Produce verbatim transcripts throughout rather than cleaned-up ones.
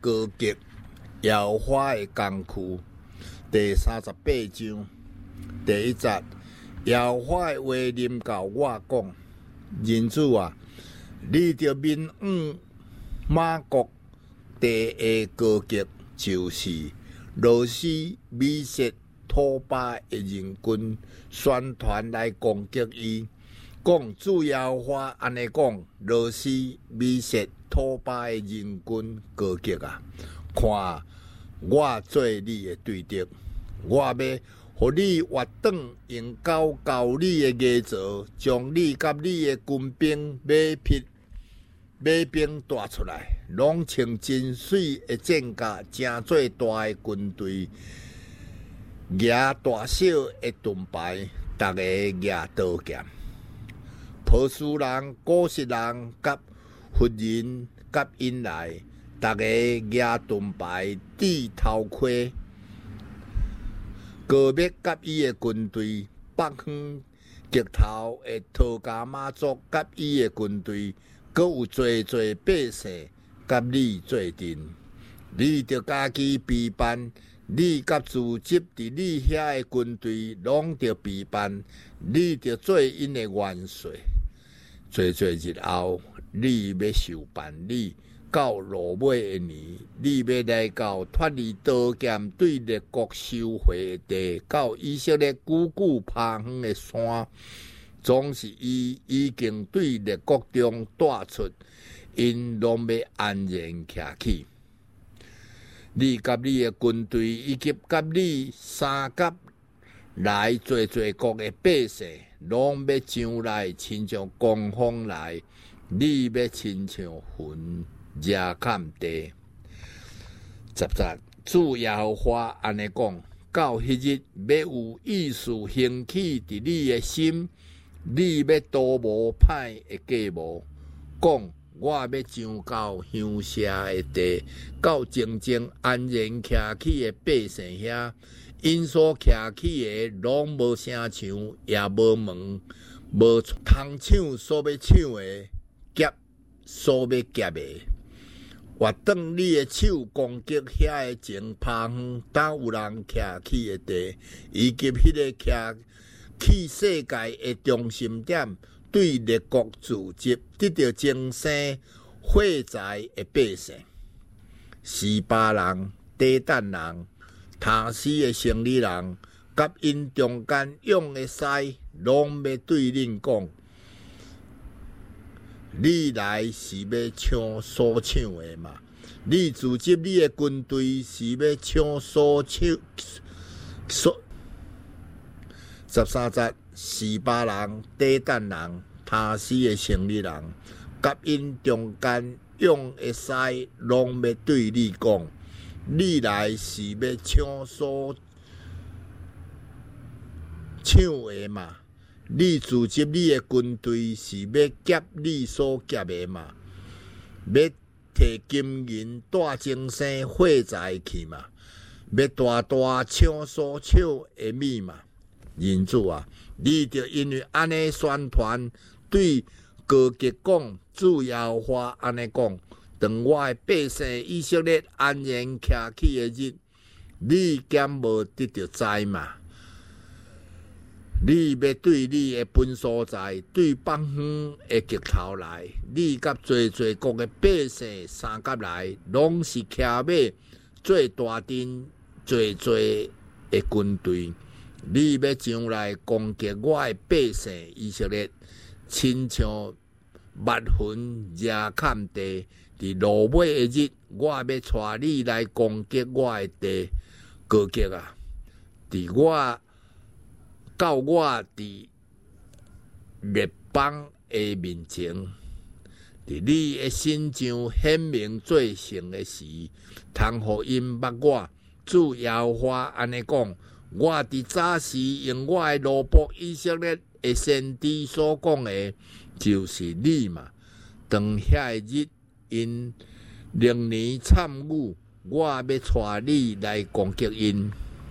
高级摇花的工区第三十八章第一节，摇花的话临到我讲，人主啊，你着明悟马国第一高级就是罗斯美色土巴的人群宣传来攻击伊。讲主要话安尼讲，罗斯美色土巴的人群高级啊！看我做你的对敌，我要互你活转用高教你的艺造，将你甲你的军兵马匹马兵带出来，拢穿真水的战甲，真做大的军队，举大小的盾牌，逐个举刀剑。波斯人、古实人、甲弗人、甲因来，逐个举盾牌、戴头盔。高密甲伊的军队，北方极头的土家妈族甲伊的军队，阁有侪侪百姓甲你做阵，你着家己备办。你甲组织伫你遐的军队，拢着备办，你着做因的元帅。做做日后，你要受办理到落尾的年，你要来到脱离刀剑对列国收回地，到以色列久久爬远的山，总是伊已经对列国中带出，因拢要安然徛起。你甲你的军队，以及甲你三甲来做做国的百姓，拢要上来，亲像狂风来；你要亲像云热坎地。十节，主耶和华安尼讲：到迄日，要有意思兴起伫你的心，你要多无歹的计谋，讲。我要上到乡舍的地，到静静安然徛起的百姓遐，因所徛起的拢无声唱，也无门，无通抢所要抢的，劫所要劫的。活转你的手攻击遐的前趴远，当有人徛起的地，以及迄个徛起世界的中心点。对列国组织得到精神货财的百姓，西巴人、地旦人、塔斯的城里人，甲因中间用的师，拢要对恁讲：你来是要抢所抢的嘛？你组织你的军队是要抢所抢所。十三节。西巴人、地旦人、塔斯的城里人，甲因中间用的师，拢要对你讲：你来是要抢所抢的嘛？你组织你的军队是要劫你所劫的嘛？要摕金银、带精神、货财去嘛？要大大抢所抢的米嘛？人主啊！你着因为安尼宣传，对高级讲，主要话安尼讲，当我的百姓以色列安然徛起的日，你减无得到灾嘛？你要对你的本所在，对北方的极头来，你甲做做国的百姓三甲来，拢是骑马做大阵，做做的军队。你要上来攻击我的百姓以色列，亲像密云热坎地，伫落尾的日，我要带你来攻击我的地，高级啊！伫我到我伫列邦的面前，伫你的身上显明做成的时，通互因捌我。主耶和华安尼讲。我伫早时用我的奴仆以色列的先知所讲的，就是你嘛。当遐日因零年参悟，我要带你来攻击因。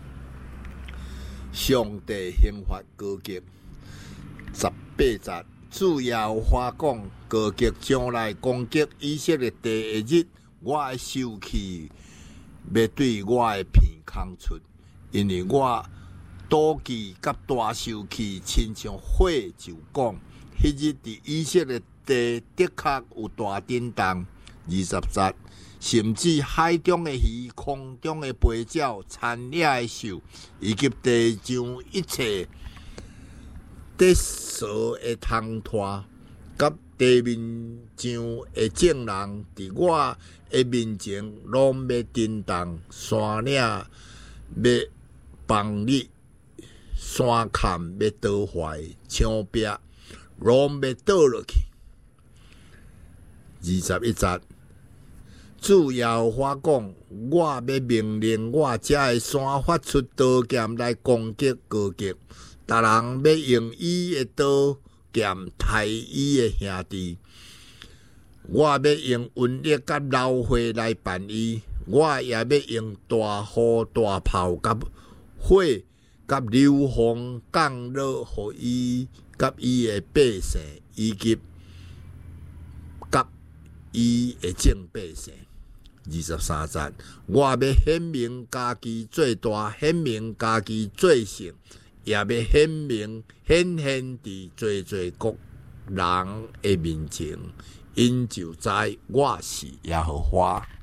上帝刑罚高级，十八节，主耶和华讲，高级将来攻击以色列地的日， 我的手气要对我的鼻孔出，因为我妒忌甲大手气，亲像火就讲，迄日伫以色列地的确有大震动。二十节，甚至海中的鱼、空中的飞鸟、田野的兽，以及地上一切得所的通拖，甲地面上的众人，伫我的面前拢要震动，山岭要崩裂，山坎要倒坏，墙壁拢要倒落去。二十一节。主耶和华讲：我要命令我遮的山发出刀剑来攻击高极，逐人要用伊的刀剑杀伊的兄弟。我要用瘟疫甲澇火来办伊，我也要用大雨、大炮、甲火、甲流风降落，互伊甲伊的百姓，以及甲伊的众百姓。二十三节，我要显明家己最大，显明家己最盛，也要显明显现伫最最国人的面前，因就知我是耶和华。